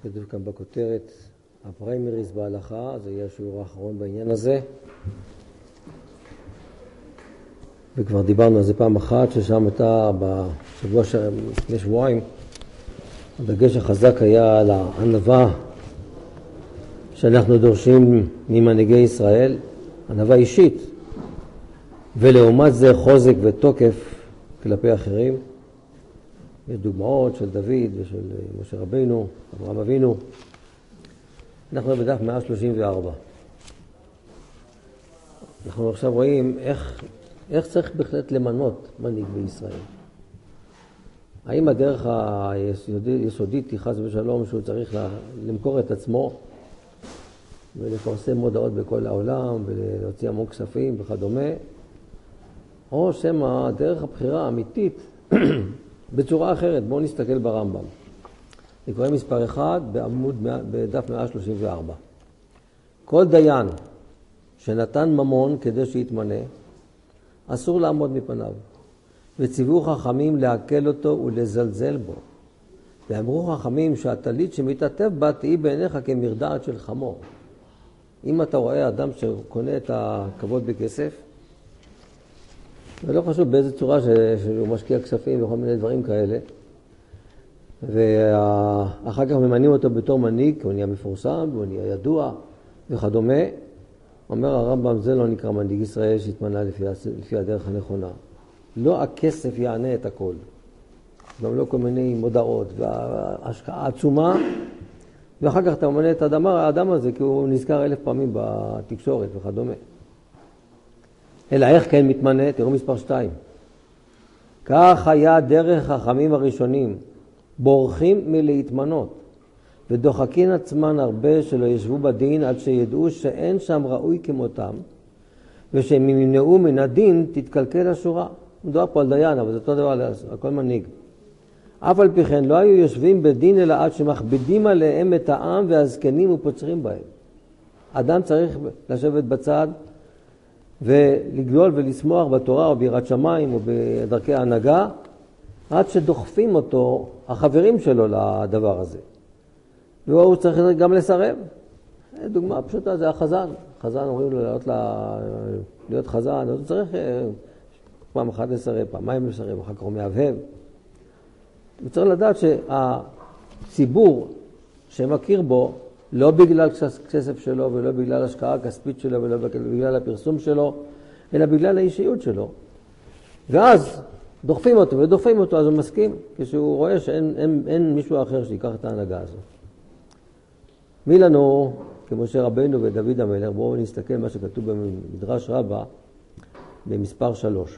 שכתוב כאן בכותרת, הפריימריז בהלכה, זה יהיה השיעור האחרון בעניין הזה. וכבר דיברנו על זה פעם אחת, ששם הייתה בשבוע לפני שבועיים, הדגש החזק היה על הענווה שאנחנו דורשים ממנהיגי ישראל, ענווה אישית, ולעומת זה חוזק ותוקף כלפי אחרים. יש דוגמאות של דוד ושל משה רבינו, אברהם אבינו. אנחנו בדף 134. אנחנו עכשיו רואים איך צריך בהחלט למנות מנהיג בישראל. האם הדרך היסודית היא חס ושלום שהוא צריך למכור את עצמו ולפרסם מודעות בכל העולם ולהוציא המון כספים וכדומה, או שמה דרך הבחירה האמיתית בצורה אחרת. בואו נסתכל ברמב"ם. אני קורא מספר 1 בדף 134. כל דיין שנתן ממון כדי שיתמנה, אסור לעמוד מפניו. וציוו חכמים להקל אותו ולזלזל בו. ואמרו חכמים שהטלית שמתעטף בה תהי בעיניך כמרדעת של חמור. אם אתה רואה אדם שקונה את הכבוד בכסף, ולא חשוב באיזה צורה שהוא משקיע כספים וכל מיני דברים כאלה, ואחר כך ממנים אותו בתור מנהיג, הוא נהיה מפורסם, הוא נהיה ידוע וכדומה, אומר הרמב"ם, זה לא נקרא מנהיג ישראל שהתמנה לפי הדרך הנכונה. לא הכסף יענה את הכל. גם לא כל מיני מודעות והשקעה עצומה, ואחר כך אתה ממנה את האדם הזה כי הוא נזכר 1000 פעמים בתקשורת וכדומה. אלא איך כן מתמנה? תראו מספר 2. כך היה דרך החכמים הראשונים, בורחים מלהתמנות, ודוחקים עצמן הרבה שלא ישבו בדין עד שידעו שאין שם ראוי כמותם, ושהם ימנעו מן הדין תתקלקל השורה. מדובר פה על דיין, אבל זה אותו דבר על כל מנהיג. אף על פי כן לא היו יושבים בדין אלא עד שמכבידים עליהם את העם והזקנים ופוצרים בהם. אדם צריך לשבת בצד ולגלול ולשמוח בתורה או ביראת שמיים או בדרכי ההנהגה, עד שדוחפים אותו החברים שלו לדבר הזה. והוא צריך גם לסרב. דוגמה פשוטה זה החזן. חזן אומרים לו להיות חזן, אז הוא צריך פעם אחת לסרב, פעמיים לסרב, אחר כך הוא מהבהב. הוא צריך לדעת שהציבור שמכיר בו, לא בגלל כסף שלו ולא בגלל השקעה הכספית שלו ולא בגלל הפרסום שלו, אלא בגלל האישיות שלו. ואז דוחפים אותו ודוחפים אותו, אז הוא מסכים, כשהוא רואה שאין מישהו אחר שיקח את ההנהגה הזו. מי לנו, כמשה רבינו ודוד המלך, בואו נסתכל מה שכתוב במדרש רבה, במספר 3.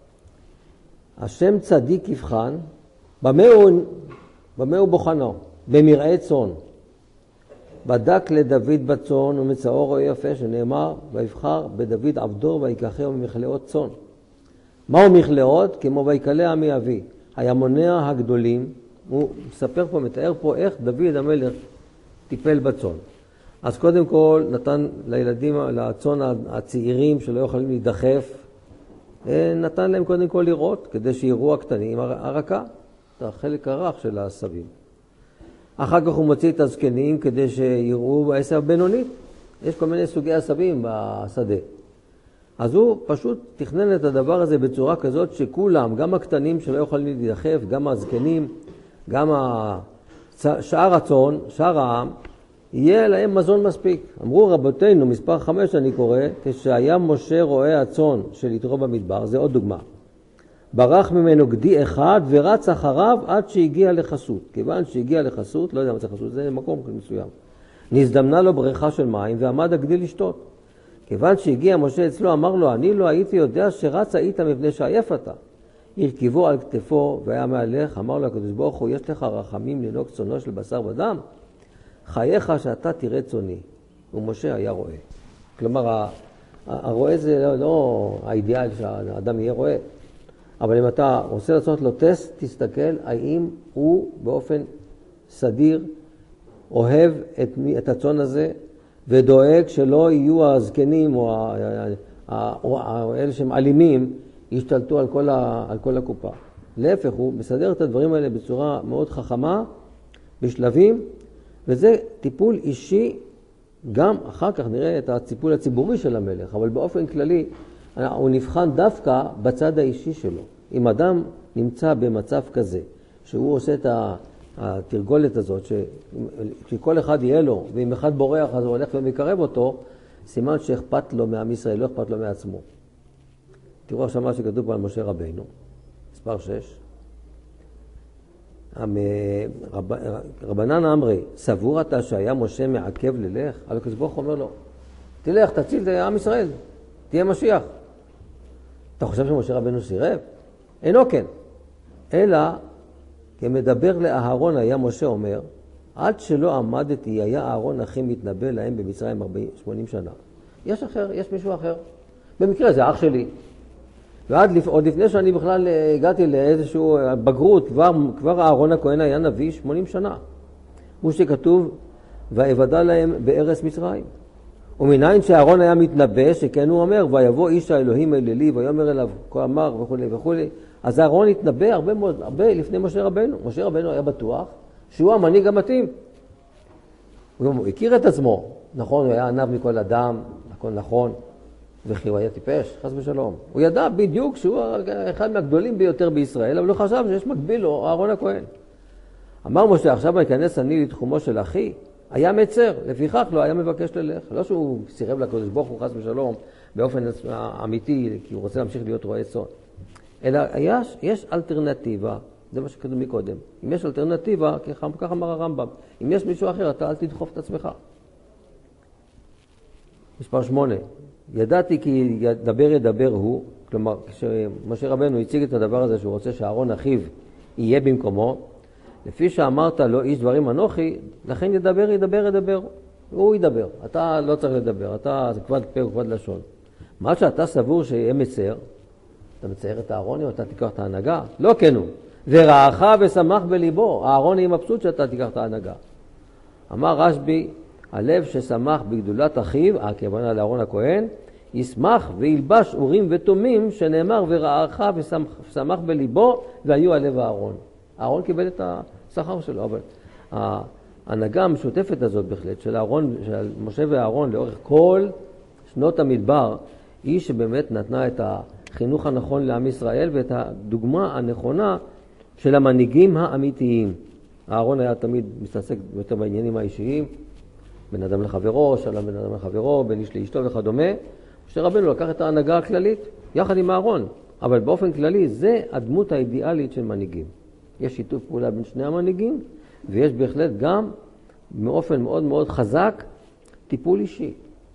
השם צדיק יבחן, במה הוא בוחנו? במרעה צאן. בדק לדוד בצאן ומצאו רואה יפה, שנאמר, ויבחר בדוד עבדו ויקחהו ממכלאות צאן. מהו מכלאות? כמו ויקלה עמי אבי. הימוניה הגדולים, הוא מספר פה, מתאר פה איך דוד המלך טיפל בצאן. אז קודם כל נתן לילדים, לצאן הצעירים שלא יכולים להידחף, נתן להם קודם כל לראות, כדי שיראו הקטנים הרכה, את החלק הרך של העשבים. אחר כך הוא מוציא את הזקנים כדי שיראו בעשב הבינונית. יש כל מיני סוגי עשבים בשדה. אז הוא פשוט תכנן את הדבר הזה בצורה כזאת שכולם, גם הקטנים שלא יכולים להידחף, גם הזקנים, גם שאר הצאן, שאר העם, יהיה להם מזון מספיק. אמרו רבותינו, מספר 5 אני קורא, כשהיה משה רואה הצאן של יתרו במדבר, זה עוד דוגמה. ברח ממנו גדי אחד ורץ אחריו עד שהגיע לחסות. כיוון שהגיע לחסות, לא יודע מה זה חסות, זה מקום מסוים. נזדמנה לו בריכה של מים ועמד הגדי לשתות. כיוון שהגיע משה אצלו, אמר לו, אני לא הייתי יודע שרץ היית מפני שעייף אתה. הרכיבו על כתפו והיה מהלך, אמר לו הקדוש ברוך הוא, יש לך רחמים לנהוג צאנו של בשר ודם? חייך שאתה תראה צאני. ומשה היה רואה. כלומר, הרואה זה לא האידיאל שהאדם יהיה רואה. אבל אם אתה רוצה לעשות לו טסט, תסתכל האם הוא באופן סדיר אוהב את הצאן הזה, ודואג שלא יהיו הזקנים או אלה שהם אלימים, ישתלטו על כל הקופה. להפך, הוא מסדר את הדברים האלה בצורה מאוד חכמה, בשלבים, וזה טיפול אישי, גם אחר כך נראה את הטיפול הציבורי של המלך, אבל באופן כללי הוא נבחן דווקא בצד האישי שלו. אם אדם נמצא במצב כזה, שהוא עושה את התרגולת הזאת, שכל אחד יהיה לו, ואם אחד בורח אז הוא הולך ומקרב אותו, סימן שאכפת לו מעם ישראל, לא אכפת לו מעצמו. תראו עכשיו מה שכתוב פה על משה רבינו, מספר 6. רבנן אמרי, סבור אתה שהיה משה מעכב ללך? אבל הקדוש ברוך הוא אומר לו, תלך, תציל את עם ישראל, תהיה משיח. אתה חושב שמשה רבינו סירב? אינו כן. אלא, כמדבר לאהרון היה משה אומר, עד שלא עמדתי היה אהרון אחי מתנבא להם במצרים 80 שנה. יש אחר, יש מישהו אחר. במקרה זה אח שלי. ועוד לפני שאני בכלל הגעתי לאיזשהו בגרות, כבר אהרון הכהן היה נביא 80 שנה. כמו שכתוב, ואבדה להם בארץ מצרים. ומניין שאהרון היה מתנבא, שכן הוא אומר, ויבוא איש האלוהים אל אלי, ויאמר אליו, כה אמר וכו' וכו'. אז אהרון התנבא הרבה לפני משה רבנו. משה רבנו היה בטוח שהוא המנהיג המתאים. הוא הכיר את עצמו. נכון, הוא היה ענב מכל אדם, הכל נכון. וכי הוא היה טיפש, חס ושלום. הוא ידע בדיוק שהוא אחד מהגדולים ביותר בישראל, אבל הוא חשב שיש מקביל לו, אהרון הכהן. אמר משה, עכשיו אכנס אני לתחומו של אחי, היה מצר, לפיכך לא היה מבקש ללך. לא שהוא סירב לקדוש ברוך הוא, חס ושלום, באופן אמיתי, כי הוא רוצה להמשיך להיות רועה צאן. אלא יש אלטרנטיבה, זה מה שכתוב מקודם. אם יש אלטרנטיבה, כך אמר הרמב"ם, אם יש מישהו אחר, אתה אל תדחוף את עצמך. מספר 8. ידעתי כי ידבר הוא, כלומר, כשמשה רבנו הציג את הדבר הזה שהוא רוצה שאהרון אחיו יהיה במקומו, לפי שאמרת לו איש דברים אנוכי, לכן ידבר, הוא ידבר, אתה לא צריך לדבר, אתה זה כבד פה וכבד לשון. מה שאתה סבור שיהיה מצר, אתה מצייר את אהרון או אתה תיקח את ההנהגה? לא כן הוא, ורעך ושמח בליבו, אהרון יהיה מבסוט שאתה תיקח את ההנהגה. אמר רשב"י, הלב ששמח בגדולת אחיו, הכוונה לאהרון הכהן, ישמח וילבש אורים ותומים, שנאמר ורעך ושמח בליבו, והיו הלב אהרון. אהרון קיבל את השכר שלו, אבל ההנהגה המשותפת הזאת בהחלט, של משה ואהרון לאורך כל שנות המדבר, היא שבאמת נתנה את החינוך הנכון לעם ישראל, ואת הדוגמה הנכונה של המנהיגים האמיתיים. אהרון היה תמיד מתעסק יותר בעניינים האישיים, בן אדם לחברו, שלום בן אדם לחברו, בן איש לאשתו וכדומה. משה רבנו לקח את ההנהגה הכללית, יחד עם אהרון. אבל באופן כללי, זה הדמות האידיאלית של מנהיגים. יש שיתוף פעולה בין שני המנהיגים, ויש בהחלט גם, באופן מאוד מאוד חזק, טיפול אישי.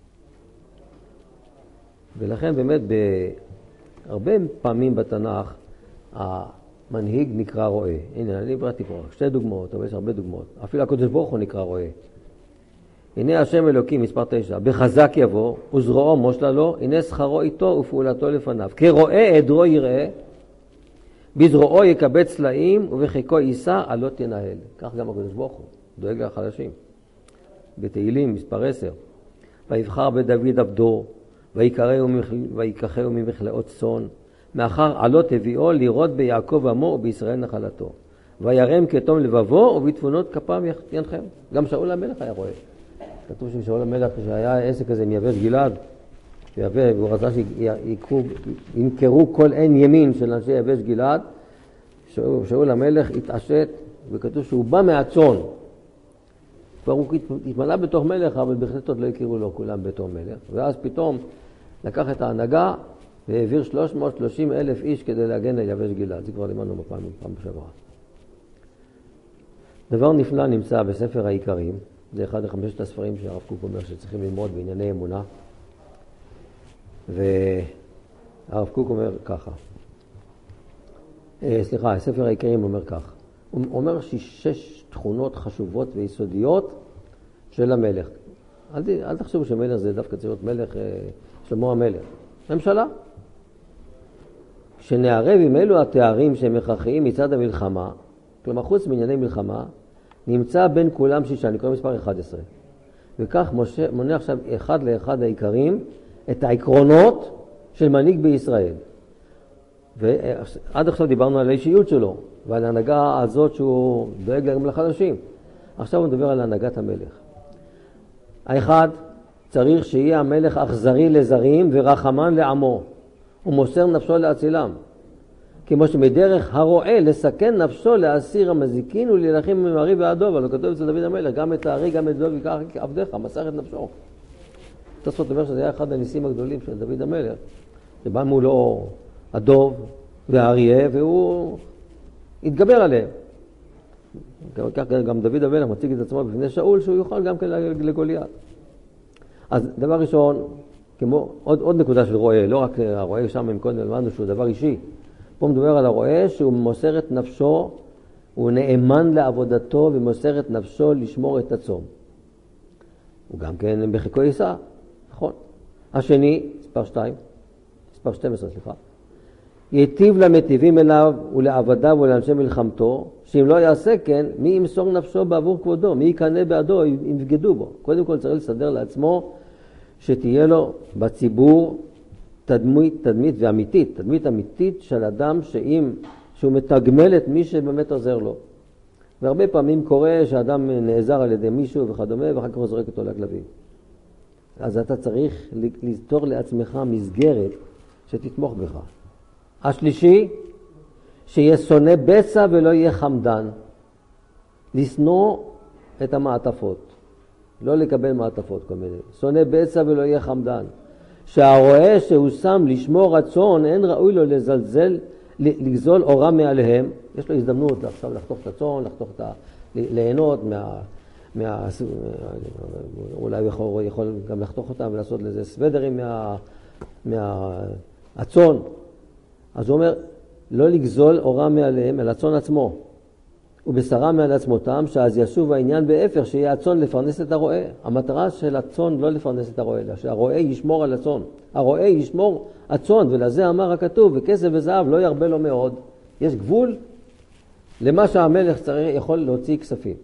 ולכן באמת, בהרבה פעמים בתנ"ך, המנהיג נקרא רועה. הנה, אני בראתי פה רק 2 דוגמאות, אבל יש הרבה דוגמאות. אפילו הקדוש ברוך הוא נקרא רועה. הנה השם אלוקים, מספר 9, בחזק יבוא, וזרועו מושלה לו, הנה שכרו איתו ופעולתו לפניו. כרועה עדרו יראה, בזרועו יקבץ צלעים, ובחיקו יישא, עלות תנהל. כך גם הקדוש ברוך הוא, דואג לחלשים. בתהילים, מספר 10, ויבחר בדוד עבדו, ויקחהו ממכלאות צאן, מאחר עלות הביאו לראות ביעקב עמו ובישראל נחלתו. וירם כתום לבבו, ובתבונות כפם ינחם. גם שאול המלך היה רואה. כתוב ששאול המלך, שהיה עסק הזה עם יבש גלעד, והוא רצה שימכרו כל עין ימין של אנשי יבש גלעד, שאול המלך התעשת, וכתוב שהוא בא מהצאן. כבר הוא התמלא בתוך מלך, אבל בהחלט עוד לא הכירו לו כולם בתור מלך. ואז פתאום לקח את ההנהגה, והעביר 330,000 איש כדי להגן על יבש גלעד. זה כבר לימדנו פעם בשבוע. דבר נפלא נמצא בספר העיקרים, זה אחד מחמשת הספרים שהרב קוק אומר שצריכים ללמוד בענייני אמונה. והרב קוק אומר ככה. ספר העיקרים אומר כך. הוא אומר 6 תכונות חשובות ויסודיות של המלך. אל תחשבו שמלך זה דווקא צריך להיות מלך, שלמה המלך. ממשלה. שנערב עם אלו התארים שהם הכרחיים מצד המלחמה, כלומר חוץ מענייני מלחמה, נמצא בין כולם 6, אני קורא מספר 11. וכך מונה עכשיו אחד לאחד העיקרים את העקרונות של מנהיג בישראל. ועד עכשיו דיברנו על האישיות שלו, ועל ההנהגה הזאת שהוא דואג גם לחלשים. עכשיו הוא מדבר על הנהגת המלך. האחד, צריך שיהיה המלך אכזרי לזרים ורחמן לעמו. הוא מוסר נפשו להצילם. כמו שמדרך הרועה לסכן נפשו להסיר המזיקין ולהילחם עם הארי והדוב. אבל כתוב אצל דוד המלך, גם את הארי, גם את דוב יקח עבדך, מסר את נפשו. תוספות אומר שזה היה אחד הניסים הגדולים של דוד המלך. שבא מולו הדוב והאריה והוא התגבר עליהם. כך גם דוד המלך מציג את עצמו בפני שאול שהוא יוכל גם כן לגוליית. אז דבר ראשון, כמו עוד נקודה של רועה, לא רק הרועה שם עם קודם למדנו שהוא דבר אישי. פה מדובר על הרועה שהוא מוסר את נפשו, הוא נאמן לעבודתו ומוסר את נפשו לשמור את הצום. הוא גם כן בחיקו יישא, נכון. השני, מספר 12, ייטיב למטיבים אליו ולעבדיו ולאנשי מלחמתו, שאם לא יעשה כן, מי ימסור נפשו בעבור כבודו, מי יקנה בעדו, אם יבגדו בו. קודם כל צריך לסדר לעצמו שתהיה לו בציבור תדמית ואמיתית, תדמית אמיתית של אדם שהוא מתגמל את מי שבאמת עוזר לו. והרבה פעמים קורה שאדם נעזר על ידי מישהו וכדומה, ואחר כך הוא זורק אותו לכלבים. אז אתה צריך ליצור לעצמך מסגרת שתתמוך בך. השלישי, שיהיה שונא בצע ולא יהיה חמדן. לשנוא את המעטפות. לא לקבל מעטפות כל מיני. שונא בצע ולא יהיה חמדן. שהרועה שהוא שם לשמור רצון, אין ראוי לו לזלזל, לגזול אורה מעליהם. יש לו הזדמנות עכשיו לחתוך את הצון, ליהנות אולי הוא יכול גם לחתוך אותם ולעשות לזה סוודרים מהצון. אז הוא אומר, לא לגזול אורה מעליהם, אל הצון עצמו. ובשרה מעל עצמותם, שאז ישוב העניין בהפך, שיהיה הצון לפרנס את הרועה. המטרה של הצון לא לפרנס את הרועה, אלא שהרועה ישמור על הצון. הרועה ישמור הצון, ולזה אמר הכתוב, וכסף וזהב לא ירבה לו מאוד. יש גבול למה שהמלך יכול להוציא כספים.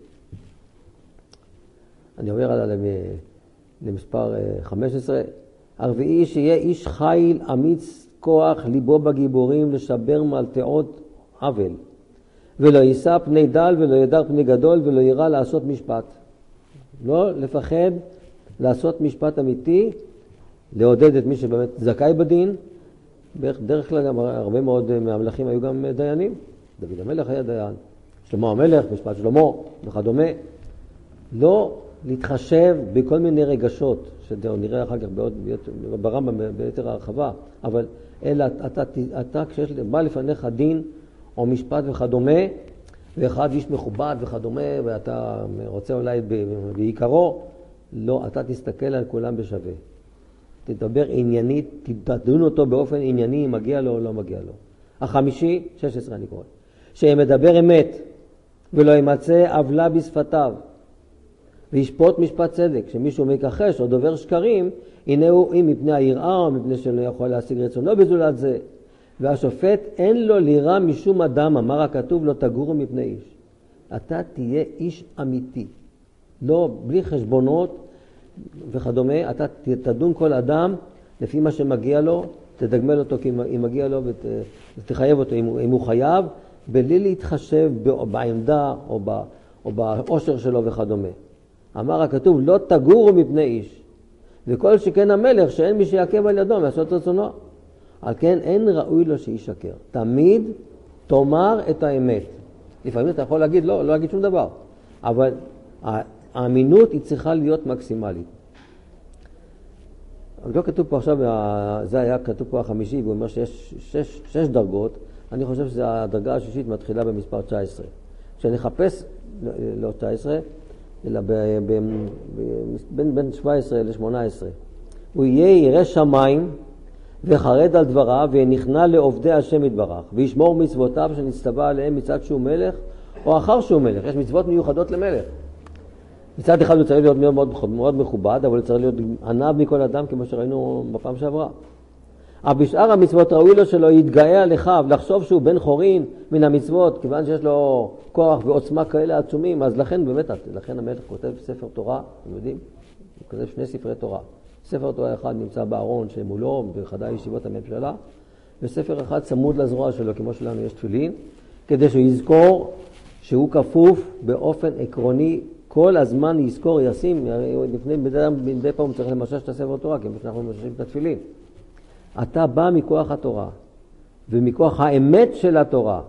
אני עובר עליו למספר 15. הרביעי, שיהיה איש חיל, אמיץ כוח, ליבו בגיבורים, לשבר מלטעות עוול. ולא יישא פני דל ולא ידר פני גדול ולא יירא לעשות משפט. לא לפחד לעשות משפט אמיתי, לעודד את מי שבאמת זכאי בדין. דרך כלל גם הרבה מאוד מהמלכים היו גם דיינים. דוד המלך היה דיין. שלמה המלך, משפט שלמה וכדומה. לא להתחשב בכל מיני רגשות, שנראה אחר כך ברמב"ם ביתר הרחבה, אבל אלא אתה כשבא לפניך דין או משפט וכדומה, ואחד איש מכובד וכדומה, ואתה רוצה אולי בעיקרו, לא, אתה תסתכל על כולם בשווה. תדבר עניינית, תדון אותו באופן ענייני, אם מגיע לו או לא מגיע לו. החמישי, 16 אני קורא, שמדבר אמת, ולא ימצא עוולה בשפתיו, וישפוט משפט צדק. שמישהו מכחש או דובר שקרים, הנה הוא אם מפני היראה או מפני שלא יכול להשיג רצונו בזולת זה. והשופט אין לו לירה משום אדם, אמר הכתוב, לא תגורו מפני איש. אתה תהיה איש אמיתי. לא, בלי חשבונות וכדומה, אתה תדון כל אדם לפי מה שמגיע לו, תדגמל אותו אם מגיע לו ותחייב אותו אם הוא חייב, בלי להתחשב בעמדה או באושר שלו וכדומה. אמר הכתוב, לא תגורו מפני איש. וכל שכן המלך שאין מי שיעכב על ידו מעשות רצונו. על כן אין ראוי לו שישקר. תמיד תאמר את האמת. לפעמים אתה יכול להגיד לא להגיד שום דבר. אבל האמינות היא צריכה להיות מקסימלית. אבל לא כתוב פה עכשיו, זה היה כתוב פה החמישי, והוא אומר שיש 6 דרגות. אני חושב שהדרגה השישית מתחילה במספר 19. כשנחפש, לא 19, אלא בין 17 ל-18. הוא יהיה ירא שמיים וחרד על דבריו ונכנע לעובדי השם יתברך, וישמור מצוותיו שנצטווה עליהם מצד שהוא מלך או אחר שהוא מלך. יש מצוות מיוחדות למלך. מצד אחד הוא צריך להיות מאוד מכובד, אבל הוא צריך להיות ענב מכל אדם, כמו שראינו בפעם שעברה. אבל בשאר המצוות ראוי לו שלא יתגאה על אחיו, לחשוב שהוא בן חורין מן המצוות, כיוון שיש לו כוח ועוצמה כאלה עצומים. אז לכן באמת, לכן המלך כותב ספר תורה, אתם יודעים? הוא כותב 2 ספרי תורה. ספר תורה אחד נמצא בארון שמולו, בחדר ישיבות הממשלה, וספר אחד צמוד לזרוע שלו, כמו שלנו יש תפילין, כדי שהוא יזכור שהוא כפוף באופן עקרוני כל הזמן יזכור, ישים, מדי פעם צריך למשש את הספר תורה, כי אנחנו מששים את התפילין. אתה בא מכוח התורה, ומכוח האמת של התורה.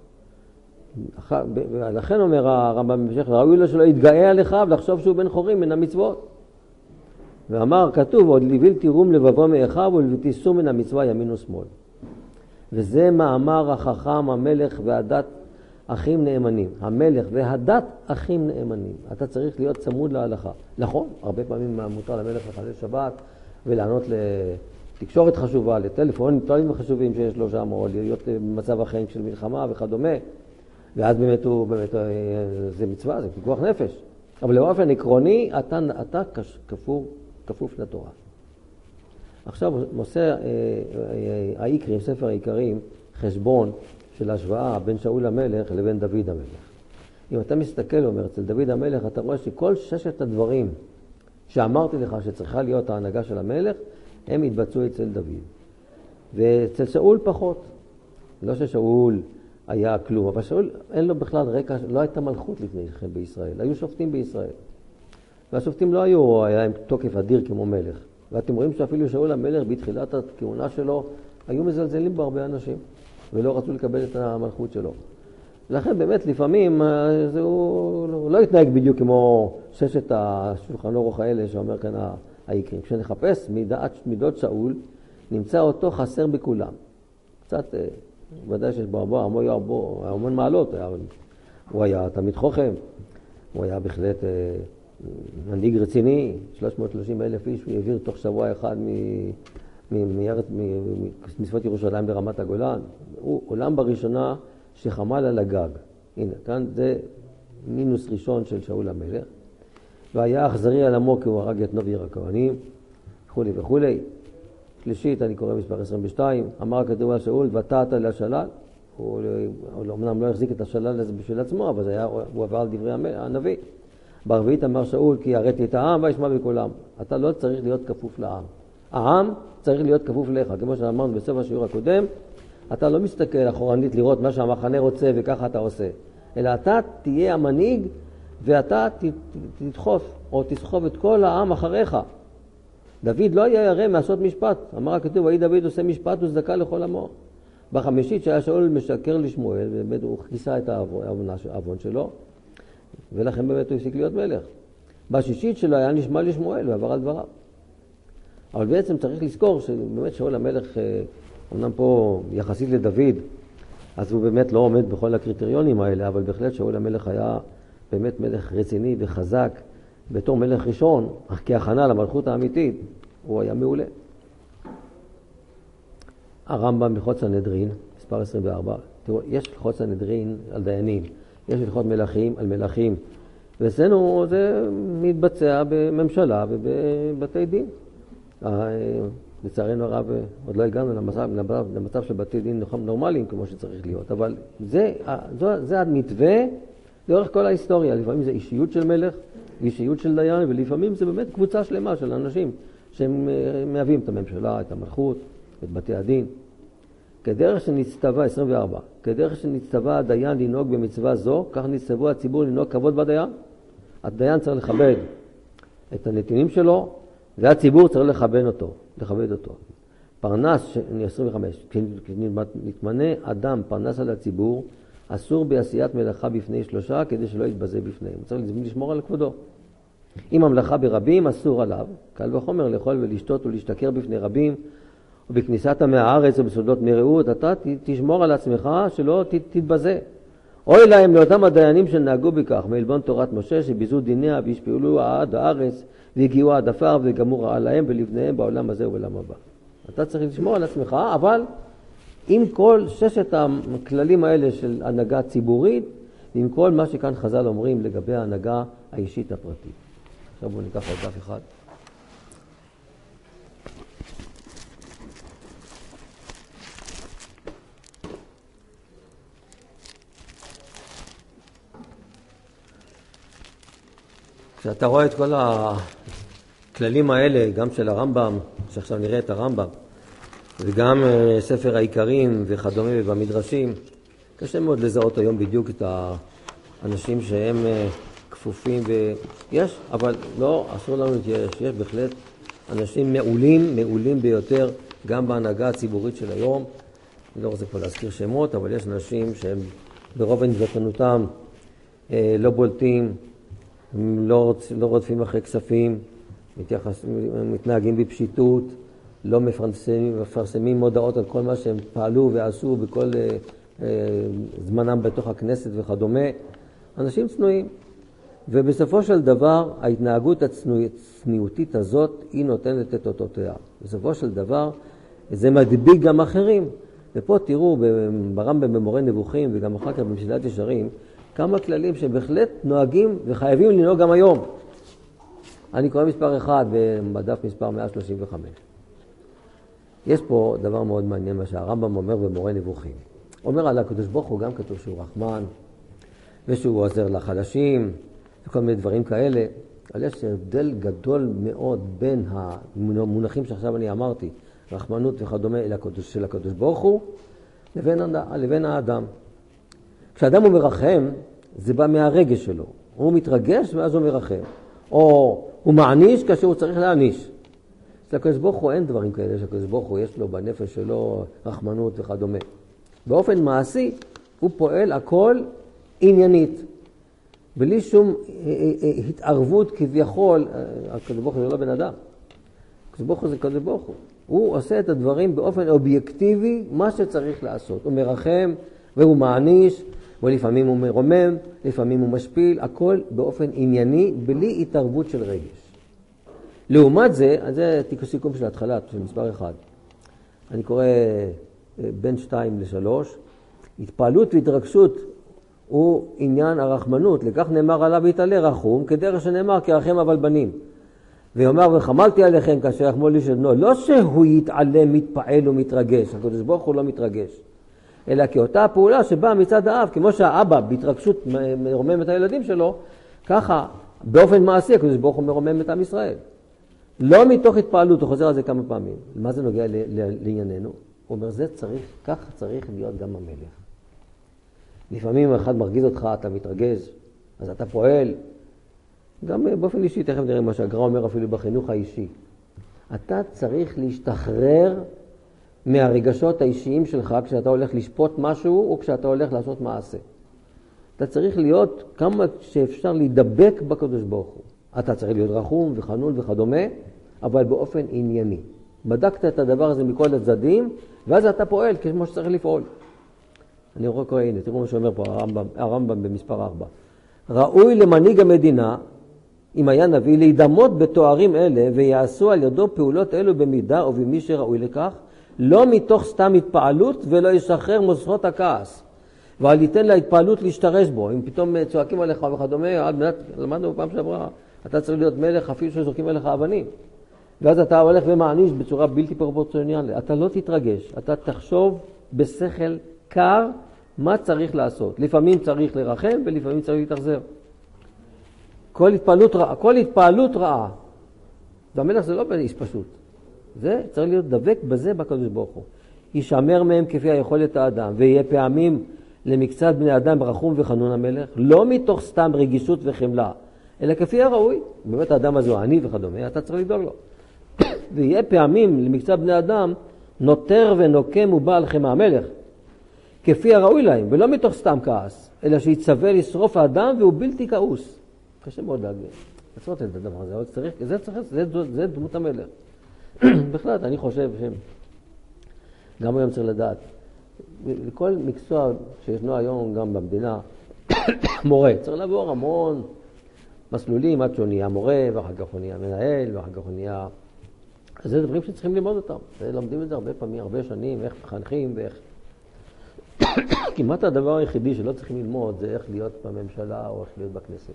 לכן אומר הרמב"ם במשך, ראוי לו שלא יתגאה עליך ולחשוב שהוא בן חורים מן המצוות. ואמר, כתוב, עוד ליביל תירום לבבו מאחיו ולתיסור מן המצווה ימין ושמאל. וזה מאמר החכם, המלך והדת אחים נאמנים. המלך והדת אחים נאמנים. אתה צריך להיות צמוד להלכה. נכון, הרבה פעמים מותר למלך לחלל שבת ולענות לתקשורת חשובה, לטלפונים חשובים שיש לו שם, או להיות במצב החיים של מלחמה וכדומה. ואז באמת זה מצווה, זה פיקוח נפש. אבל באופן עקרוני, אתה כפוף לתורה. עכשיו מוסר העיקרים, ספר העיקרים, חשבון של השוואה בין שאול המלך לבין דוד המלך. אם אתה מסתכל, אומר, אצל דוד המלך, אתה רואה שכל ששת הדברים שאמרתי לך שצריכה להיות ההנהגה של המלך, הם התבצעו אצל דוד. ואצל שאול פחות. לא ששאול היה כלום, אבל שאול אין לו בכלל רקע, לא הייתה מלכות לפני כן בישראל. היו שופטים בישראל. והשופטים לא היה עם תוקף אדיר כמו מלך. ואתם רואים שאפילו שאול המלך בתחילת הכהונה שלו, היו מזלזלים בו הרבה אנשים, ולא רצו לקבל את המלכות שלו. לכן באמת לפעמים הוא לא התנהג בדיוק כמו ששת השולחן אורוך האלה שאומר כאן העיקרים. כשנחפש מידות שאול, נמצא אותו חסר בכולם. קצת, ודאי שיש בו המון מעלות, הוא היה תמיד חוכם, הוא היה בהחלט מנהיג רציני, 330,000 איש, הוא העביר תוך שבוע אחד מספות ירושלים ברמת הגולן. הוא עולם בראשונה שחמל על הגג. הנה, כאן זה מינוס ראשון של שאול המלך. והיה אכזרי על עמו כי הוא הרג את נובי הכהנים, וכולי וכולי. שלישית, אני קורא מספר 22, אמר הכתוב על שאול, ותעת לשלל. הוא אמנם לא החזיק את השלל הזה בשביל עצמו, אבל הוא עבר על דברי הנביא. ברביעית אמר שאול, כי הראתי את העם וישמע בכולם. אתה לא צריך להיות כפוף לעם. העם צריך להיות כפוף לך. כמו שאמרנו בסוף השיעור הקודם, אתה לא מסתכל אחורנית לראות מה שהמחנה רוצה וככה אתה עושה. אלא אתה תהיה המנהיג ואתה תדחוף או תסחוב את כל העם אחריך. דוד לא היה ירא מעשות משפט. אמר הכתוב, ויהי דוד עושה משפט וצדקה לכל עמו. בחמישית שהיה שאול משקר לשמואל, ובאמת הוא כיסה את העוון שלו, ולכן באמת הוא הפסיק להיות מלך. בשישית שלו היה נשמע לשמואל ועבר על דבריו. אבל בעצם צריך לזכור שבאמת שאול המלך, אמנם פה יחסית לדוד, אז הוא באמת לא עומד בכל הקריטריונים האלה, אבל בהחלט שאול המלך היה באמת מלך רציני וחזק, בתור מלך ראשון, אך כהכנה למלכות האמיתית, הוא היה מעולה. הרמב"ם בהלכות סנהדרין, מספר 24, תראו, יש הלכות סנהדרין על דיינים, יש הלכות מלכים על מלכים, ואצלנו זה מתבצע בממשלה ובבתי דין. לצערנו הרב עוד לא הגענו למצב של בתי דין נורמליים כמו שצריך להיות, אבל זה המתווה לאורך כל ההיסטוריה. לפעמים זה אישיות של מלך, אישיות של דיין, ולפעמים זה באמת קבוצה שלמה של אנשים שהם מהווים את הממשלה, את המלכות, את בתי הדין. כדרך שנצטווה, 24, כדרך שנצטווה הדיין לנהוג במצווה זו, כך נצטוו הציבור לנהוג כבוד בדיין. הדיין צריך לכבד את הנתינים שלו, והציבור צריך לכבד אותו. פרנס, 25, כשנתמנה אדם פרנס על הציבור, אסור בעשיית מלאכה בפני שלושה, כדי שלא יתבזה בפניהם. צריך לשמור על כבודו. אם המלאכה ברבים, אסור עליו, קל וחומר לאכול ולשתות ולהשתכר בפני רבים, ובכניסת עמי הארץ ובסודות מרעות, אתה תשמור על עצמך שלא תתבזה. אוי להם לאותם הדיינים שנהגו בכך, מעלבון תורת משה, שביזו דיניה והשפעו עד הארץ, והגיעו עד עפר וגמרו רעה להם ולבניהם בעולם הזה ובעולם הבא. אתה צריך לשמור על עצמך, אבל עם כל ששת הכללים האלה של הנהגה ציבורית, ועם כל מה שכאן חז"ל אומרים לגבי ההנהגה האישית הפרטית. עכשיו בואו ניקח עוד דף אחד. כשאתה רואה את כל הכללים האלה, גם של הרמב"ם, שעכשיו נראה את הרמב"ם, וגם ספר העיקרים וכדומה ובמדרשים, קשה מאוד לזהות היום בדיוק את האנשים שהם כפופים ויש, אבל לא, אסור לנו להתייאש. יש בהחלט אנשים מעולים ביותר, גם בהנהגה הציבורית של היום. אני לא רוצה כבר להזכיר שמות, אבל יש אנשים שהם ברוב נדבקנותם לא בולטים, לא רודפים אחרי כספים, מתנהגים בפשיטות, לא מפרסמים מודעות על כל מה שהם פעלו ועשו בכל זמנם בתוך הכנסת וכדומה. אנשים צנועים. ובסופו של דבר, ההתנהגות הצניעותית הזאת, היא נותנת את אותותיה. בסופו של דבר, זה מדביק גם אחרים. ופה תראו, ברמב"ם במורה נבוכים, וגם אחר כך במסילת ישרים, כמה כללים שבהחלט נוהגים וחייבים לנהוג גם היום. אני קורא מספר 1 בדף מספר 135. יש פה דבר מאוד מעניין, מה שהרמב"ם אומר במורה נבוכים. אומר על הקדוש ברוך הוא גם כתוב שהוא רחמן, ושהוא עוזר לחלשים, וכל מיני דברים כאלה. אבל יש הבדל גדול מאוד בין המונחים שעכשיו אני אמרתי, רחמנות וכדומה של הקדוש ברוך הוא, לבין האדם. כשאדם הוא מרחם, זה בא מהרגש שלו. הוא מתרגש ואז הוא מרחם. או הוא מעניש כאשר הוא צריך להעניש. לקדוש ברוך הוא אין דברים כאלה, שהקדוש ברוך הוא יש לו בנפש שלו רחמנות וכדומה. באופן מעשי הוא פועל הכל עניינית. בלי שום התערבות כביכול, הקדוש ברוך הוא זה לא בן אדם. הקדוש ברוך הוא זה קדוש ברוך הוא. הוא עושה את הדברים באופן אובייקטיבי, מה שצריך לעשות. הוא מרחם והוא מעניש, ולפעמים הוא מרומם, לפעמים הוא משפיל, הכל באופן ענייני, בלי התערבות של רגש. לעומת זה, זה סיכום של ההתחלה, של מספר 1. אני קורא בין 2 ל-3. התפעלות והתרגשות הוא עניין הרחמנות, לכך נאמר עליו יתעלה רחום, כדרך שנאמר כי רחם אבל בנים. ואומר וחמלתי עליכם כאשר יחמול לי שבנו, לא שהוא יתעלה, מתפעל ומתרגש, הקדוש ברוך הוא לא מתרגש, אלא כאותה הפעולה שבאה מצד האב, כמו שהאבא בהתרגשות מרומם את הילדים שלו, ככה באופן מעשי הקדוש ברוך הוא מרומם את עם ישראל. לא מתוך התפעלות, הוא חוזר על זה כמה פעמים. מה זה נוגע לענייננו? הוא אומר, כך צריך להיות גם המלך. לפעמים אחד מרגיז אותך, אתה מתרגז, אז אתה פועל. גם באופן אישי, תכף נראה מה שהגר"א אומר אפילו בחינוך האישי. אתה צריך להשתחרר מהרגשות האישיים שלך כשאתה הולך לשפוט משהו או כשאתה הולך לעשות מעשה. אתה צריך להיות כמה שאפשר להידבק בקדוש ברוך הוא. אתה צריך להיות רחום וחנון וכדומה, אבל באופן ענייני. בדקת את הדבר הזה מכל הצדדים, ואז אתה פועל כמו שצריך לפעול. אני רואה, הנה, תראו מה שאומר פה הרמב"ם במספר 4. ראוי למנהיג המדינה, אם היה נביא, להידמות בתוארים אלה, ויעשו על ידו פעולות אלו במידה ובמי שראוי לכך, לא מתוך סתם התפעלות ולא ישחרר מוסרות הכעס. ועל ייתן להתפעלות להשתרש בו. אם פתאום צועקים עליך וכדומה, למדנו בפעם שעברה, אתה צריך להיות מלך אפילו שזורקים עליך אבנים. ואז אתה הולך ומעניש בצורה בלתי פרופורציונלית. אתה לא תתרגש, אתה תחשוב בשכל קר מה צריך לעשות. לפעמים צריך לרחם ולפעמים צריך להתאכזר. כל התפעלות רעה. והמלך זה לא איש פשוט. זה צריך להיות דבק בזה בקדוש ברוך הוא. ישמר מהם כפי היכולת האדם, ויהיה פעמים למקצת בני אדם רחום וחנון המלך, לא מתוך סתם רגישות וחמלה, אלא כפי הראוי. באמת האדם הזה הוא עני וכדומה, אתה צריך לדאוג לו. ויהיה פעמים למקצת בני אדם נותר ונוקם ובעל חמא המלך, כפי הראוי להם, ולא מתוך סתם כעס, אלא שיצווה לשרוף האדם והוא בלתי כעוס. קשה מאוד להגיד. לעשות את הדבר הזה, אבל צריך, זה דמות המלך. בכלל, אני חושב שגם היום צריך לדעת, לכל מקצוע שישנו היום גם במדינה, מורה, צריך לעבור המון מסלולים עד שהוא נהיה מורה, ואחר כך הוא נהיה מנהל, ואחר כך הוא נהיה... אז זה דברים שצריכים ללמוד אותם. לומדים את זה הרבה פעמים, הרבה שנים, איך מחנכים ואיך... כמעט הדבר היחידי שלא צריכים ללמוד זה איך להיות בממשלה או איך להיות בכנסת.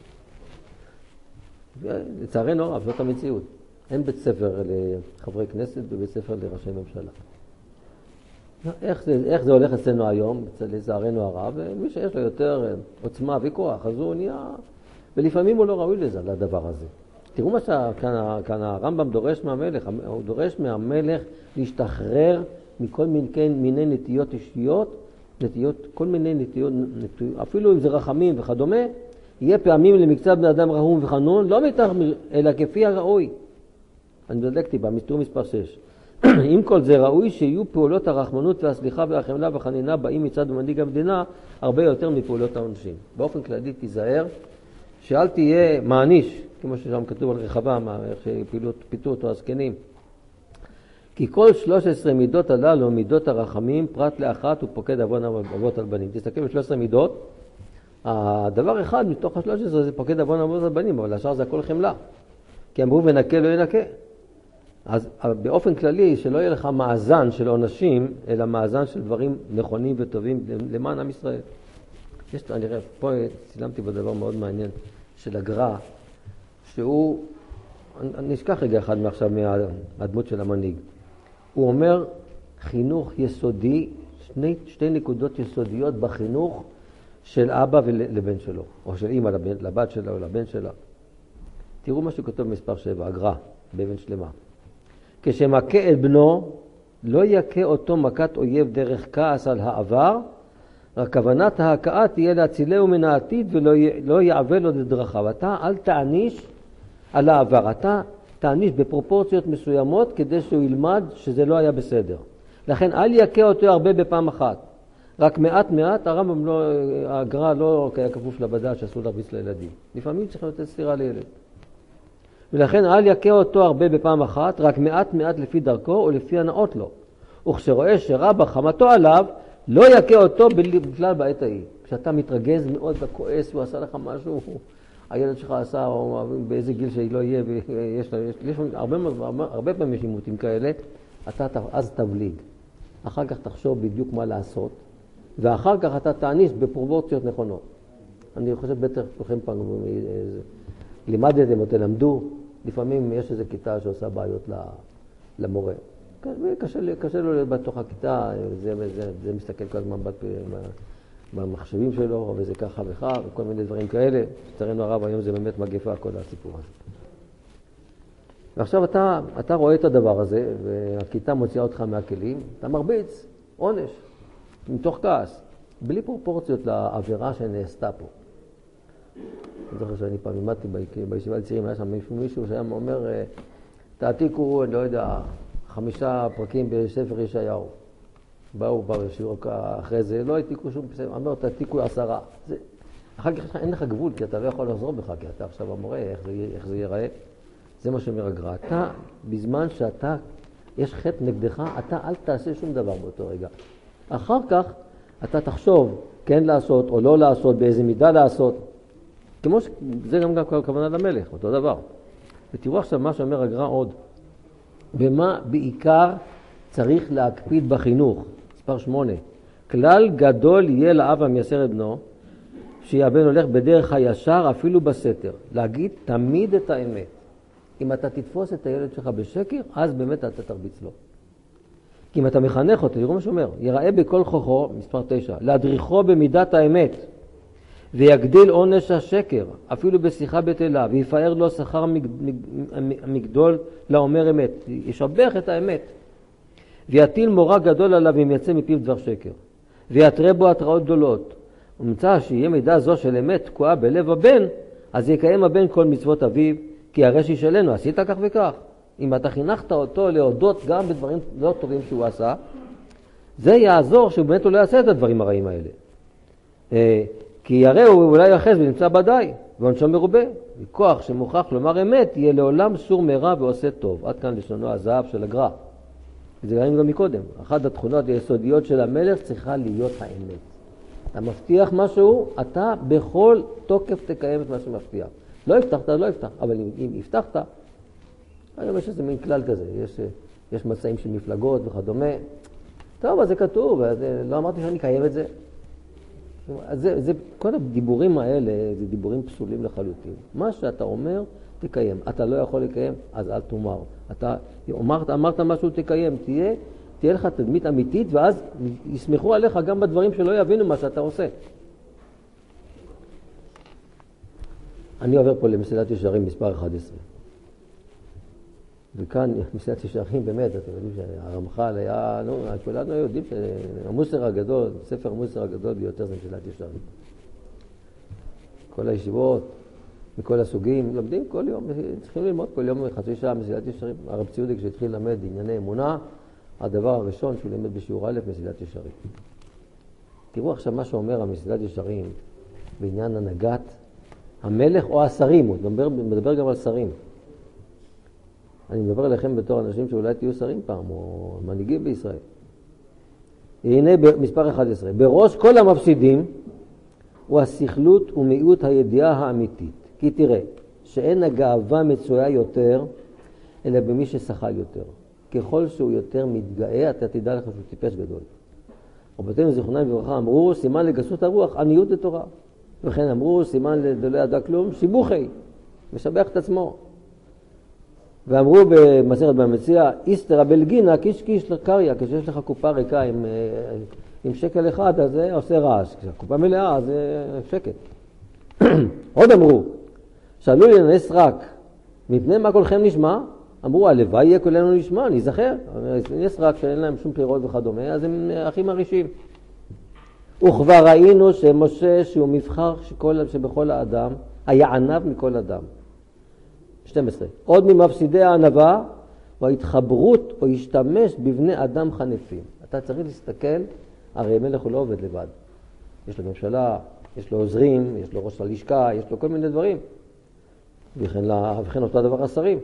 לצערנו הרב, זאת המציאות. אין בית ספר לחברי כנסת ובית ספר לראשי ממשלה. איך זה הולך אצלנו היום, לצערנו הרב, מי שיש לו יותר עוצמה וכוח, אז הוא נהיה, ולפעמים הוא לא ראוי לזה, לדבר הזה. תראו מה שכאן הרמב"ם דורש מהמלך, הוא דורש מהמלך להשתחרר מכל מיני נטיות אישיות, כל מיני נטיות, אפילו אם זה רחמים וכדומה, יהיה פעמים למקצת בני אדם רחום וחנון, לא מתח אלא כפי הראוי. אני מדלק טיפה, תראו מספר 6. עם כל זה ראוי שיהיו פעולות הרחמנות והסליחה והחמלה והחנינה באים מצד מנהיג המדינה הרבה יותר מפעולות העונשים. באופן כללי תיזהר שאל תהיה מעניש, כמו ששם כתוב על רחבעם, איך שפיתו אותו הזקנים. כי כל 13 מידות הללו, מידות הרחמים, פרט לאחת הוא פוקד עוון אבות על בנים. תסתכל ב-13 מידות, הדבר אחד מתוך ה-13 זה פוקד עוון אבות על בנים, אבל השאר זה הכל חמלה. כי אמרו ונקה לא ינקה. אז באופן כללי שלא יהיה לך מאזן של עונשים, אלא מאזן של דברים נכונים וטובים למען עם ישראל. אני רואה, פה צילמתי בדבר מאוד מעניין של הגר"א, שהוא, אני אשכח רגע אחד מעכשיו מהדמות של המנהיג. הוא אומר, חינוך יסודי, שתי נקודות יסודיות בחינוך של אבא לבן שלו, או של אמא לבת שלה או לבן שלה. תראו מה שכתוב במספר 7, הגר"א, באבן שלמה. כשמכה את בנו, לא יכה אותו מכת אויב דרך כעס על העבר, רק כוונת ההכאה תהיה להצילהו מן העתיד ולא יעווה לו לדרכיו. אתה אל תעניש על העבר, אתה תעניש בפרופורציות מסוימות כדי שהוא ילמד שזה לא היה בסדר. לכן אל יכה אותו הרבה בפעם אחת. רק מעט, הרמב"ם לא, הגר"א לא היה כפוף לבד"ץ שאסור להרביץ לילדים. לפעמים צריך לתת סתירה לילד. ולכן אל יכה אותו הרבה בפעם אחת, רק מעט לפי דרכו או לפי הנאות לו. וכשרואה שרבה חמתו עליו, לא יכה אותו בכלל בעת ההיא. כשאתה מתרגז מאוד וכועס, הוא עשה לך משהו, הילד שלך עשה, או באיזה גיל שלא יהיה, יש הרבה פעמים יש עימותים כאלה, אתה אז תבליג. אחר כך תחשוב בדיוק מה לעשות, ואחר כך אתה תעניש בפרופורציות נכונות. אני חושב בטח לכם פעם, לימדתם או תלמדו, לפעמים יש איזו כיתה שעושה בעיות למורה. קשה לו להיות בתוך הכיתה, זה מסתכל כל הזמן במחשבים שלו, וזה ככה וכך, וכל מיני דברים כאלה. לצערנו הרב, היום זה באמת מגפה, כל הסיפור הזה. ועכשיו אתה רואה את הדבר הזה, והכיתה מוציאה אותך מהכלים, אתה מרביץ, עונש, מתוך כעס, בלי פרופורציות לעבירה שנעשתה פה. אני זוכר שאני פעם לימדתי בישיבה לצעירים, היה שם מישהו שהיה אומר, תעתיקו, לא יודע, 5 פרקים בספר ישעיהו. באו בשיעור אחרי זה, לא העתיקו שום פסק, אמר, תעתיקו 10. אחר כך אין לך גבול, כי אתה לא יכול לחזור בך, כי אתה עכשיו המורה, איך זה ייראה. זה מה שאומר הגר"א. אתה, בזמן שאתה, יש חטא נגדך, אתה אל תעשה שום דבר באותו רגע. אחר כך אתה תחשוב כן לעשות או לא לעשות, באיזה מידה לעשות. כמו שזה גם כוונה למלך, אותו דבר. ותראו עכשיו מה שאומר הגר"א עוד. במה בעיקר צריך להקפיד בחינוך? מספר 8. כלל גדול יהיה לאב המייסר את בנו, שהבן הולך בדרך הישר אפילו בסתר. להגיד תמיד את האמת. אם אתה תתפוס את הילד שלך בשקר, אז באמת אתה תרביץ לו. כי אם אתה מחנך אותו, תראו מה שאומר, יראה בכל כוחו, מספר 9, להדריכו במידת האמת, ויגדיל עונש השקר, אפילו בשיחה בטלה, ויפאר לו שכר מגדול לאומר אמת, ישבח את האמת, ויטיל מורא גדול עליו אם יצא מפיו דבר שקר, ויתרה בו התראות גדולות. ומצא שיהיה מידה זו של אמת תקועה בלב הבן, אז יקיים הבן כל מצוות אביו, כי הרי שישאלנו, עשית כך וכך. אם אתה חינכת אותו להודות גם בדברים לא טובים שהוא עשה, זה יעזור שבאמת הוא לא יעשה את הדברים הרעים האלה. כי הרי הוא אולי יחז ונמצא בדי, ועונשו מרובה. מכוח שמוכח לומר אמת, יהיה לעולם סור מרע ועושה טוב. עד כאן לשונו הזהב של הגר"א. זה ראינו גם מקודם. אחת התכונות היסודיות של המלך צריכה להיות האמת. אתה מבטיח משהו, אתה בכל תוקף תקיים את מה שמבטיח. לא הבטחת, לא הבטח. אבל אם הבטחת, היום יש איזה מין כלל כזה. יש מצעים של מפלגות וכדומה. טוב, אז זה כתוב, לא אמרתי שאני אקיים את זה. כל הדיבורים האלה זה דיבורים פסולים לחלוטין. מה שאתה אומר, תקיים. אתה לא יכול לקיים, אז אל תאמר. אתה אמרת משהו, תקיים. תהיה לך תדמית אמיתית, ואז יסמכו עליך גם בדברים שלא יבינו מה שאתה עושה. אני עובר פה למסילת ישרים מספר 11. וכאן מסילת ישרים באמת, אתם יודעים שהרמח"ל היה, כולנו יודעים שהמוסר הגדול, ספר המוסר הגדול ביותר זה מסילת ישרים. כל הישיבות, מכל הסוגים, לומדים כל יום, צריכים ללמוד כל יום חצי שעה מסילת ישרים. הרב ציודי כשהתחיל ללמד ענייני אמונה, הדבר הראשון שהוא לימד בשיעור א' מסילת ישרים. תראו עכשיו מה שאומר המסילת ישרים בעניין הנהגת המלך או השרים, הוא מדבר גם על שרים. אני מדבר אליכם בתור אנשים שאולי תהיו שרים פעם, או מנהיגים בישראל. הנה מספר 11. בראש כל המפסידים הוא הסכלות ומיעוט הידיעה האמיתית. כי תראה, שאין הגאווה מצויה יותר, אלא במי ששכל יותר. ככל שהוא יותר מתגאה, אתה תדע לך שהוא טיפש גדול. רבותינו זיכרונם לברכה אמרו, סימן לגסות הרוח, עניות לתורה. וכן אמרו, סימן לדלא ידע כלום, שיבוכי, משבח את עצמו. ואמרו במסכת במציע, איסתרא בלגינא קיש קיש לקריא, כשיש לך קופה ריקה עם שקל אחד, אז זה עושה רעש. כשהקופה מלאה, אז זה שקט. עוד אמרו, שאלו לי לנס רק, מפני מה כולכם נשמע? אמרו, הלוואי יהיה כולנו נשמע, נזכר. נס רק שאין להם שום פירות וכדומה, אז הם הכי מרישים. וכבר ראינו שמשה, שהוא מבחר שבכל האדם, היה ענב מכל אדם. 12. עוד ממפסידי הענבה, הוא ההתחברות או השתמש בבני אדם חנפים. אתה צריך להסתכל, הרי מלך הוא לא עובד לבד. יש לו ממשלה, יש לו עוזרים, יש לו ראש הלשכה, יש לו כל מיני דברים. וכן אותו הדבר השרים.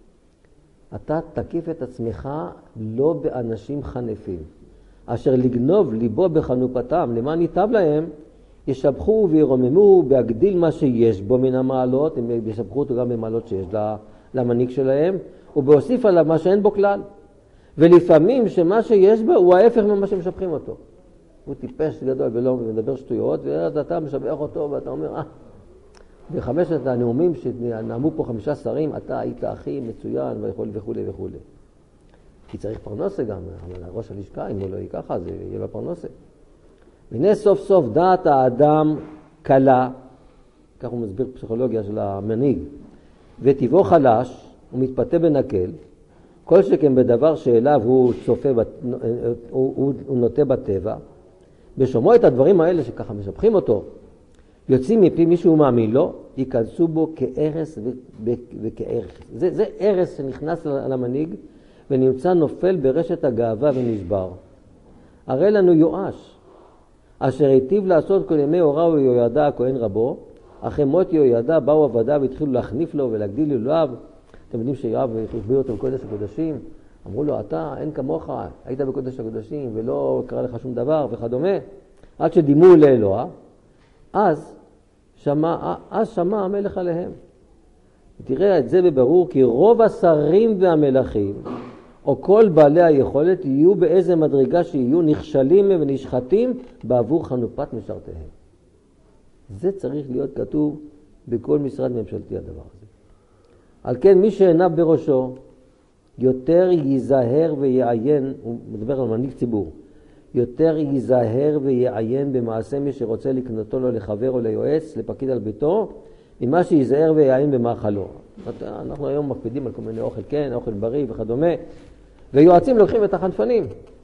אתה תקיף את עצמך לא באנשים חנפים, אשר לגנוב ליבו בחנופתם, למען ייטב להם, ישבחו וירוממו בהגדיל מה שיש בו מן המעלות, הם ישבחו אותו גם במעלות שיש למנהיג שלהם, ובהוסיף עליו מה שאין בו כלל. ולפעמים שמה שיש בו הוא ההפך ממה שמשבחים אותו. הוא טיפש גדול ולא מדבר שטויות, ואז אתה משבח אותו ואתה אומר, בחמשת הנאומים שנאמו פה 5 שרים, אתה היית הכי מצוין וכו' וכו' וכו'. כי צריך פרנסה גם, אבל ראש הלשכה, אם הוא לא יהיה ככה, זה יהיה בפרנסה. והנה סוף סוף דעת האדם קלה, כך הוא מסביר פסיכולוגיה של המנהיג, וטבעו חלש, הוא מתפתה בנקל, כל שכן בדבר שאליו הוא צופה, הוא נוטה בטבע, בשומעו את הדברים האלה שככה משבחים אותו, יוצאים מפי מישהו מאמין לו, ייכנסו בו כערס וכערך. זה ערס שנכנס למנהיג ונמצא נופל ברשת הגאווה ונשבר. הרי לנו יואש, אשר היטיב לעשות כל ימי הוריו ויהוידע הכהן רבו, אחרי מות יהוידע באו עבדיו והתחילו להחניף לו ולהגדיל אלוהיו. אתם יודעים שיואב החביא אותו בקודש הקודשים, אמרו לו, אתה אין כמוך, היית בקודש הקודשים ולא קרה לך שום דבר וכדומה, עד שדימו לאלוה, אז שמע המלך עליהם. תראה את זה בברור, כי רוב השרים והמלכים, או כל בעלי היכולת, יהיו באיזה מדרגה שיהיו נכשלים ונשחטים בעבור חנופת משרתיהם. זה צריך להיות כתוב בכל משרד ממשלתי הדבר הזה. על כן מי שעיניו בראשו, יותר ייזהר ויעיין, הוא מדבר על מנהיג ציבור, יותר ייזהר ויעיין במעשה מי שרוצה לקנותו לו לחבר או ליועץ, לפקיד על ביתו, ממה שיזהר ויעיין במאכלו. אנחנו היום מקפידים על כל מיני אוכל, כן, אוכל בריא וכדומה, ויועצים לוקחים את החנפנים.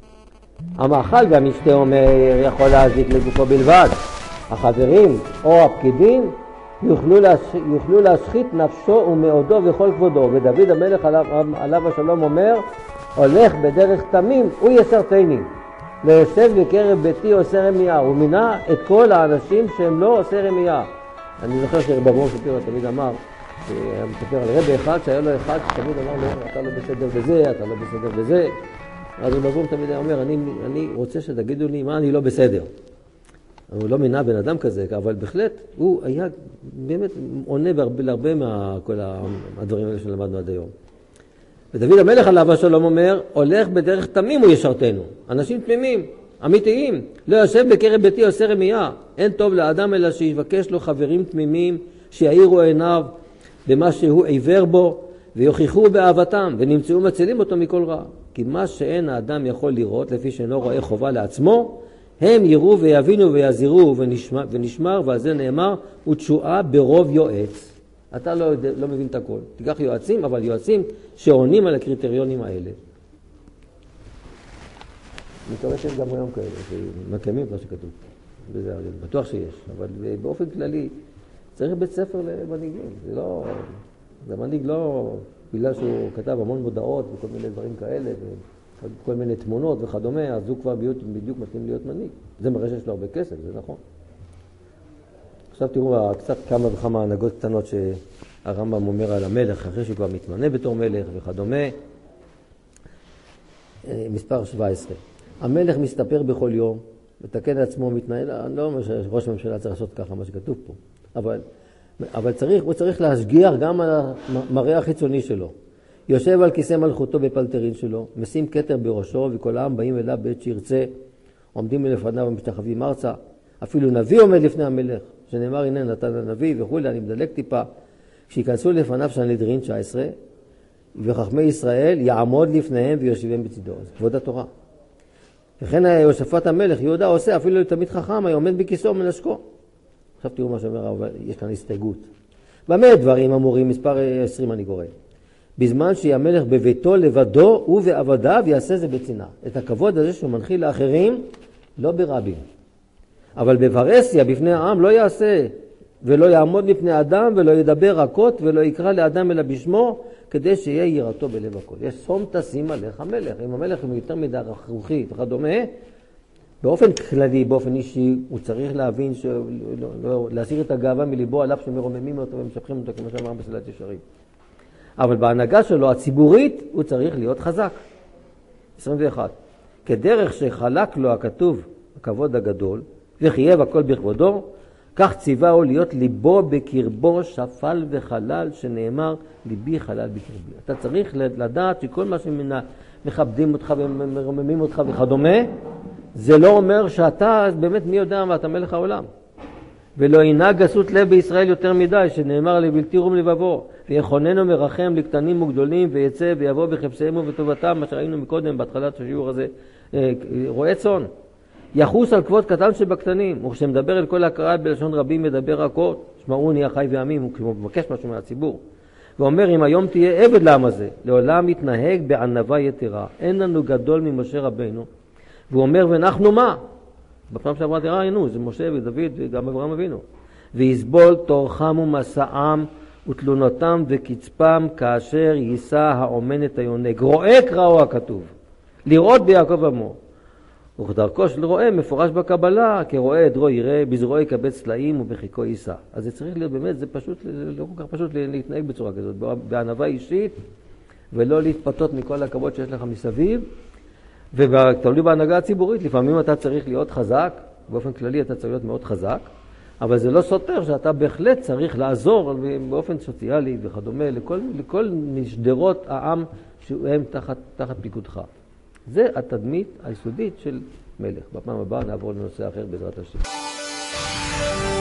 המאכל והמשתה אומר יכול להזיק לגופו בלבד. החברים או הפקידים יוכלו להשחית נפשו ומאודו וכל כבודו. ודוד המלך עליו השלום אומר, הולך בדרך תמים, הוא ישרתני. ליושב בקרב ביתי עושה רמייה. הוא מינה את כל האנשים שהם לא עושה רמייה. אני זוכר שרבבון שפירא תמיד אמר, היה מספר על רבי אחד שהיה לו אחד שתמיד אמר לו, אתה לא בסדר בזה, אתה לא בסדר בזה. אז רבבון תמיד אומר, אני רוצה שתגידו לי מה אני לא בסדר. הוא לא מינה בן אדם כזה, אבל בהחלט הוא היה באמת עונה להרבה מכל הדברים האלה שלמדנו עד היום. ודוד המלך עליו השלום אומר, הולך בדרך תמים הוא ישרתנו. אנשים תמימים, אמיתיים. לא יושב בקרב ביתי עושה רמייה. אין טוב לאדם אלא שיבקש לו חברים תמימים, שיעירו עיניו במה שהוא עיוור בו, ויוכיחו באהבתם, ונמצאו מצילים אותו מכל רע. כי מה שאין האדם יכול לראות, לפי שאינו רואה חובה לעצמו, הם יראו ויבינו ויזירו ונשמר, ועל זה נאמר, ותשועה ברוב יועץ. אתה לא מבין את הכל. תיקח יועצים, אבל יועצים שעונים על הקריטריונים האלה. אני מקווה שיש גם היום כאלה, שמקיימים את מה שכתוב. בטוח שיש, אבל באופן כללי צריך בית ספר למנהיגים. זה מנהיג לא בגלל שהוא כתב המון מודעות וכל מיני דברים כאלה, וכל מיני תמונות וכדומה, אז הוא כבר בדיוק מתאים להיות מנהיג. זה מראה שיש לו הרבה כסף, זה נכון. עכשיו תראו קצת כמה וכמה הנהגות קטנות שהרמב"ם אומר על המלך, אחרי שהוא כבר מתמנה בתור מלך וכדומה. מספר 17. המלך מסתפר בכל יום, מתקן עצמו, מתנהל, אני לא אומר שראש הממשלה צריך לעשות ככה, מה שכתוב פה, אבל הוא צריך להשגיח גם על המראה החיצוני שלו. יושב על כיסא מלכותו בפלטרין שלו, משים כתר בראשו, וכל העם באים אליו בעת שירצה, עומדים לפניו ומשתחווים ארצה. אפילו נביא עומד לפני המלך, שנאמר הנה נתן הנביא וכו', אני מדלג טיפה. כשיכנסו לפניו סנהדרין 19, וחכמי ישראל יעמוד לפניהם ויושבים בצדו. זה כבוד התורה. וכן יהושפט המלך יהודה עושה אפילו לתלמיד חכם, היה עומד בכיסאו מנשקו. עכשיו תראו מה שאומר, אבל יש כאן הסתייגות. במה דברים אמורים, מספר 20 אני קורא. בזמן שהמלך בביתו לבדו ובעבדיו יעשה זה בצנעה. את הכבוד הזה שהוא מנחיל לאחרים, לא ברבים. אבל בפרהסיה בפני העם לא יעשה, ולא יעמוד לפני אדם, ולא ידבר רכות, ולא יקרא לאדם אלא בשמו, כדי שיהיה יראתו בלב הכל. יש שום תשים עליך המלך. אם המלך הוא יותר מדי רכרוכי וכדומה, באופן כללי, באופן אישי, הוא צריך להבין, להסיר את הגאווה מליבו עליו שמרוממים אותו ומשפחים אותו, כמו שאמר מסילת ישרים. אבל בהנהגה שלו, הציבורית, הוא צריך להיות חזק. 21. כדרך שחלק לו הכתוב, הכבוד הגדול, וחייב הכל בכבודו, כך ציווהו להיות ליבו בקרבו שפל וחלל, שנאמר ליבי חלל בקרבי. אתה צריך לדעת שכל מה שמכבדים אותך ומרוממים אותך וכדומה, זה לא אומר שאתה באמת מי יודע ואתה מלך העולם. ולא ינהג גסות לב בישראל יותר מדי, שנאמר לבלתי רום לבבו, ויחוננו מרחם לקטנים וגדולים, ויצא ויבוא בחפשיהם ובטובתם, מה שראינו מקודם בהתחלת השיעור הזה, רועה צאן. יחוס על כבוד קטן שבקטנים, וכשמדבר אל כל הקהל בלשון רבים מדבר רכות, שמעוני החי ועמים, הוא כמו מבקש משהו מהציבור. ואומר, אם היום תהיה עבד לעם הזה, לעולם יתנהג בענווה יתרה, אין לנו גדול ממשה רבנו. והוא אומר, ואנחנו מה? בפעם שעברה תראה, היינו, זה משה ודוד וגם אברהם אבינו. ויסבול תורכם ומסעם ותלונותם וקצפם, כאשר יישא האומן את היונק. רואה קראו הכתוב, לראות ביעקב עמו. וכדרכו של רואה מפורש בקבלה, כרואה עדרו יראה, בזרועו יקבץ צלעים ובחיקו יישא. אז זה צריך להיות באמת, זה פשוט, לא כל כך פשוט להתנהג בצורה כזאת, בענווה אישית, ולא להתפתות מכל הכבוד שיש לך מסביב. ותלוי בהנהגה הציבורית, לפעמים אתה צריך להיות חזק, באופן כללי אתה צריך להיות מאוד חזק, אבל זה לא סותר שאתה בהחלט צריך לעזור באופן סוציאלי וכדומה לכל משדרות העם שהם תחת פיקודך. זה התדמית היסודית של מלך. בפעם הבאה נעבור לנושא אחר בעזרת השם.